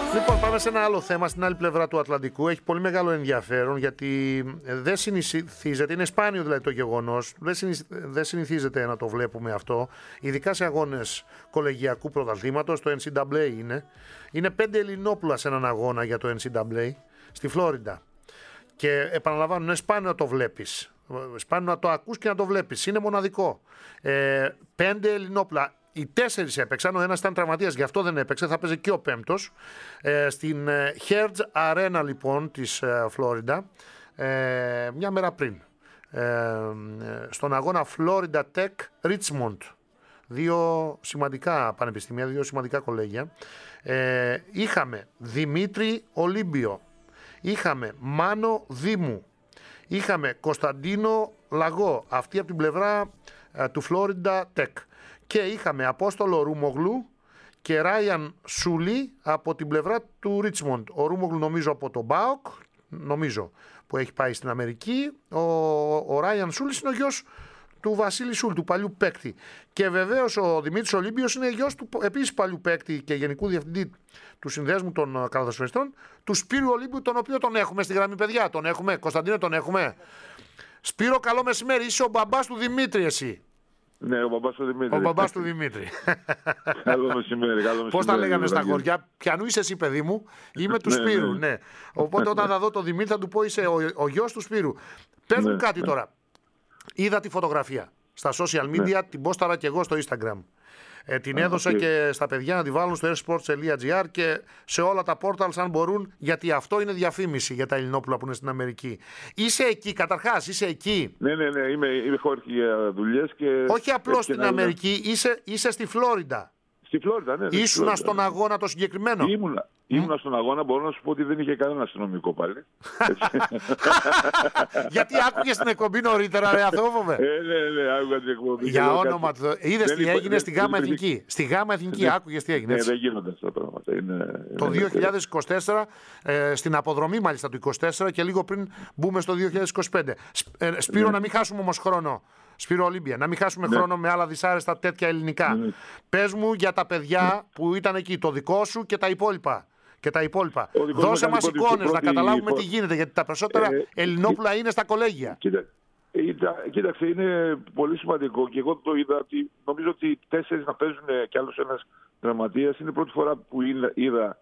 Λοιπόν, πάμε σε ένα άλλο θέμα στην άλλη πλευρά του Ατλαντικού. Έχει πολύ μεγάλο ενδιαφέρον γιατί δεν συνηθίζεται, είναι σπάνιο δηλαδή το γεγονός, δεν συνηθίζεται να το βλέπουμε αυτό, ειδικά σε αγώνες κολεγιακού πρωταθλήματος. Το NCAA είναι 5 Ελληνόπουλα σε έναν αγώνα για το NCAA στη Φλόριντα. Και επαναλαμβάνω, είναι σπάνιο να το βλέπεις. Σπάνιο να το ακούς και να το βλέπεις. Είναι μοναδικό. 5 Ελληνόπουλα. Οι 4 έπαιξαν, ο ένας ήταν τραυματίας, γι' αυτό δεν έπαιξε, θα παίζει και ο 5ος. Στην Hertz Arena λοιπόν της Φλόριντα, μια μέρα πριν. Στον αγώνα Florida Tech Richmond. 2 σημαντικά πανεπιστήμια, 2 σημαντικά κολέγια. Είχαμε Δημήτρη Ολύμπιο, είχαμε Μάνο Δήμου, είχαμε Κωνσταντίνο Λαγό, αυτή από την πλευρά του Florida Tech. Και είχαμε Απόστολο Ρουμογλου και Ράιαν Σούλη από την πλευρά του Ρίτσμοντ. Ο Ρουμογλου νομίζω από τον ΠΑΟΚ, νομίζω, που έχει πάει στην Αμερική. Ο Ράιαν Σούλη είναι ο γιος του Βασίλη Σούλ, του παλιού παίκτη. Και βεβαίως ο Δημήτρης Ολύμπιος είναι γιος του επίσης παλιού παίκτη και γενικού διευθυντή του Συνδέσμου των Καλαθοσφαιριστών, του Σπύρου Ολύμπιου, τον οποίο τον έχουμε στη γραμμή, παιδιά. Τον έχουμε. Κωνσταντίνο, τον έχουμε. Σπύρο, καλό μεσημέρι. Είσαι ο μπαμπάς του Δημήτρη, εσύ. Ναι, ο μπαμπάς του Δημήτρη. Ο μπαμπάς του Δημήτρη. Καλό μεσημέρι, καλό μεσημέρι. Πώς τα λέγανε στα χωριά, πιανού είσαι εσύ, παιδί μου, είμαι του Σπύρου. Ναι. Οπότε όταν θα δω τον Δημήτρη θα του πω είσαι ο γιος του Σπύρου. Πες μου κάτι τώρα. Είδα τη φωτογραφία στα social media, την πόσταρα και εγώ στο Instagram. Την έδωσα και στα παιδιά να τη βάλουν στο airsports.gr και σε όλα τα portals αν μπορούν, γιατί αυτό είναι διαφήμιση για τα Ελληνόπουλα που είναι στην Αμερική. Είσαι εκεί, καταρχάς, είσαι εκεί. Ναι, είμαι χώρικη για δουλειές και... Όχι απλώς στην Αμερική, είσαι στη Φλόριντα. Στη Φλόριντα, ναι. Ήσουνα στον αγώνα το συγκεκριμένο. Ήμουνα στον αγώνα, μπορώ να σου πω ότι δεν είχε κανένα αστυνομικό πάλι. Γιατί άκουγες την εκπομπή νωρίτερα, ρε Αθώφοβε. Ναι, άκουγα την εκπομπή. Για όνομα του. Είδες τι έγινε στη ΓΑΜΑ Εθνική. Στη ΓΑΜΑ Εθνική άκουγες τι έγινε. Ναι, δεν γίνονται αυτά τα πράγματα. Το 2024, στην αποδρομή μάλιστα του 2024 και λίγο πριν μπούμε στο 2025. Σπύρο, να μην χάσουμε όμως χρόνο. Σπύρο Ολύμπια, να μην χάσουμε χρόνο με άλλα δυσάρεστα τέτοια ελληνικά. Πες μου για τα παιδιά που ήταν εκεί, το δικό σου και τα υπόλοιπα. Δώσε μας εικόνες να καταλάβουμε τι γίνεται, γιατί τα περισσότερα Ελληνόπουλα είναι στα κολέγια. Κοίταξε, είναι πολύ σημαντικό και εγώ το είδα ότι νομίζω ότι 4 να παίζουν κι άλλος ένας δραματίας. Είναι η πρώτη φορά που είδα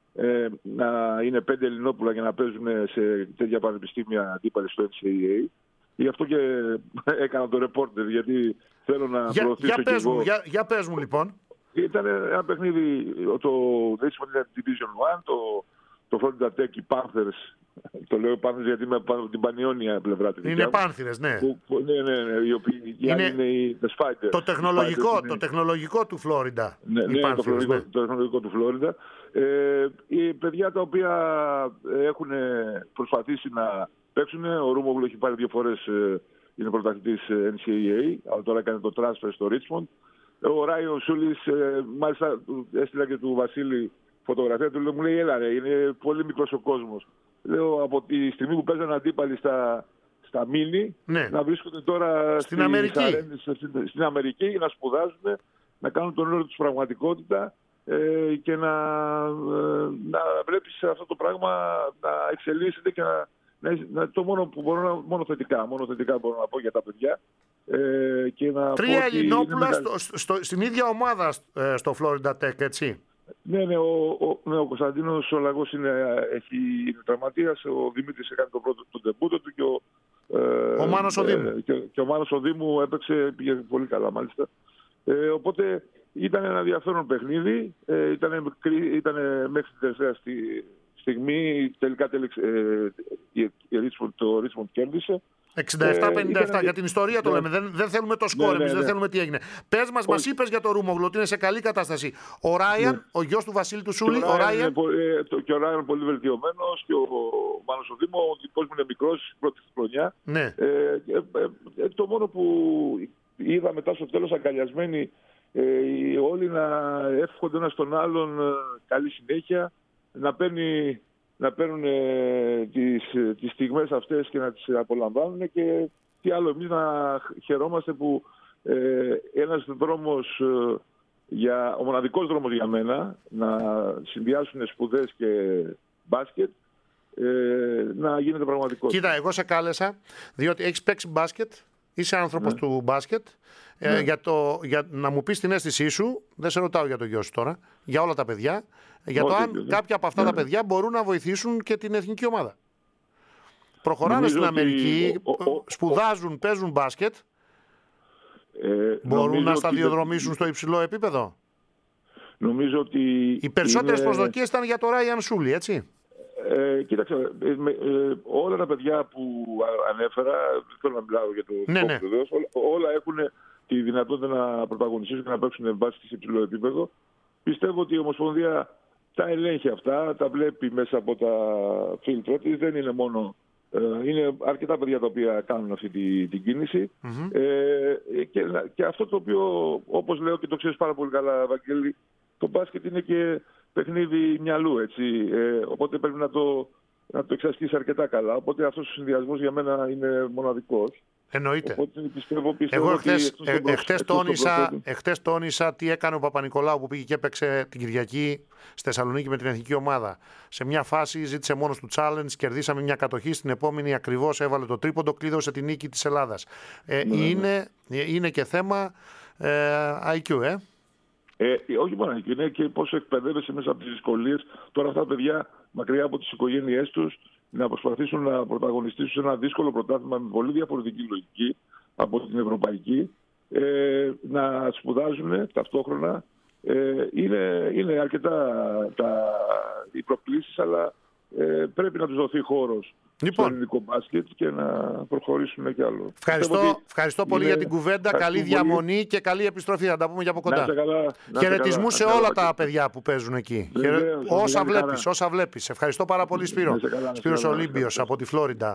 να είναι 5 Ελληνόπουλα για να παίζουν σε τέτοια πανεπιστήμια αντίπαλοι στο NCAA. Γι' αυτό και έκανα το ρεπόρτερ, γιατί θέλω να προωθήσω και εγώ. Για πες μου λοιπόν. Ήταν ένα παιχνίδι, το Richmond είναι Division 1, το Florida Tech, οι Panthers, το λέω Panthers γιατί είμαι από την πανιόνια πλευρά του. Είναι Panthers, ναι. Ναι, οι οποίοι είναι οι Spiders. Το τεχνολογικό του Florida. Ναι, το τεχνολογικό του Florida. Οι παιδιά τα οποία έχουν προσπαθήσει να παίξουν, ο Ρουμογλου έχει πάρει 2 φορές, είναι πρωταθλητής NCAA, αλλά τώρα έκανε το transfer στο Richmond. Ο Ράιον Σούλης, μάλιστα έστειλα και του Βασίλη φωτογραφία του, μου λέει έλα ρε, είναι πολύ μικρός ο κόσμος. Λέω από τη στιγμή που παίζανε αντίπαλοι στα μίνι, να βρίσκονται τώρα στην Αμερική, να σπουδάζουν, να κάνουν τον όρο τους πραγματικότητα και να βλέπεις αυτό το πράγμα να εξελίσσεται και το μόνο που μόνο θετικά μπορώ να πω για τα παιδιά. 3 Ελληνόπουλα στην ίδια ομάδα στο Florida Tech, έτσι. Ναι, ο Κωνσταντίνος ο Λαγός είναι τραυματίας, ο Δημήτρης έκανε τον τεμπούτο του και ο Μάνος ο Δήμου. Και ο Μάνος ο Δήμου έπαιξε, πήγε πολύ καλά μάλιστα. Οπότε ήταν ένα ενδιαφέρον παιχνίδι, ήταν μέχρι την τελευταία στιγμή, τελικά το Richmond κέρδισε. 67-57, για την ιστορία το λέμε. Δεν θέλουμε το σκόρ, εμείς δεν θέλουμε τι έγινε. Πες μας είπες για το Ρουμογλου ότι είναι σε καλή κατάσταση. Ο Ράιαν, ο γιος του Βασίλη του Σούλη, ο Ράιαν. Και ο Ράιαν πολύ βελτιωμένος και ο Μάνος ο Δήμο, ο δικός μου είναι μικρός, πρώτη χρονιά. Ναι. Το μόνο που είδα μετά στο τέλος αγκαλιασμένοι, όλοι να εύχονται ένας τον άλλον καλή συνέχεια, να παίρνουν τις στιγμές αυτές και να τις απολαμβάνουν και τι άλλο εμείς να χαιρόμαστε που ένας δρόμος ο μοναδικός δρόμος για μένα να συνδυάσουν σπουδές και μπάσκετ να γίνεται πραγματικότητα. Κοίτα, εγώ σε κάλεσα διότι έχεις παίξει μπάσκετ, είσαι άνθρωπος του μπάσκετ. Για να μου πεις την αίσθησή σου, δεν σε ρωτάω για το γιο σου τώρα, για όλα τα παιδιά, για το αν κάποια από αυτά τα παιδιά μπορούν να βοηθήσουν και την εθνική ομάδα. Προχωράνε στην Αμερική, σπουδάζουν, παίζουν μπάσκετ, μπορούν να σταδιοδρομήσουν στο υψηλό επίπεδο. Νομίζω ότι οι περισσότερες προσδοκίες ήταν για το Ράιαν Σούλι, έτσι. Κοίταξε, όλα τα παιδιά που ανέφερα, δεν θέλω να μιλάω για το βεβαίως, όλα έχουν τη δυνατότητα να πρωταγωνιστήσουν και να παίξουν μπάσκετ σε υψηλό επίπεδο. Πιστεύω ότι η Ομοσπονδία τα ελέγχει αυτά, τα βλέπει μέσα από τα φίλτρα της. Δεν είναι μόνο. Είναι αρκετά παιδιά τα οποία κάνουν αυτή την κίνηση. Και αυτό το οποίο, όπως λέω και το ξέρεις πάρα πολύ καλά, Βαγγέλη, το μπάσκετ είναι και παιχνίδι μυαλού, έτσι. Οπότε πρέπει να το εξασκήσει αρκετά καλά. Οπότε αυτός ο συνδυασμός για μένα είναι μοναδικός. Εννοείται. Οπότε πιστεύω εγώ εχθές τόνισα τι έκανε ο Παπα-Νικολάου που πήγε και έπαιξε την Κυριακή στη Θεσσαλονίκη με την εθνική ομάδα. Σε μια φάση ζήτησε μόνος του challenge, κερδίσαμε μια κατοχή, στην επόμενη ακριβώς έβαλε το τρίποντο, κλείδωσε την νίκη της Ελλάδας. Είναι και θέμα IQ, όχι μόνο IQ, είναι και πόσο εκπαιδεύεσαι μέσα από τις δυσκολίες. Τώρα αυτά τα παιδιά μακριά από τις οικογένειές τους να προσπαθήσουν να πρωταγωνιστήσουν σε ένα δύσκολο πρωτάθλημα με πολύ διαφορετική λογική από την ευρωπαϊκή, να σπουδάζουν ταυτόχρονα. Είναι αρκετά οι προκλήσεις, αλλά πρέπει να τους δοθεί χώρος στο ελληνικό μπάσκετ και να προχωρήσουν κι άλλο. Ευχαριστώ πολύ για την κουβέντα. Καλή διαμονή και καλή επιστροφή. Θα τα πούμε και από κοντά. Χαιρετισμούς σε όλα τα παιδιά που παίζουν εκεί. Όσα βλέπεις. Ευχαριστώ πάρα πολύ, Σπύρο. Σπύρος Ολύμπιος από τη Φλόριντα.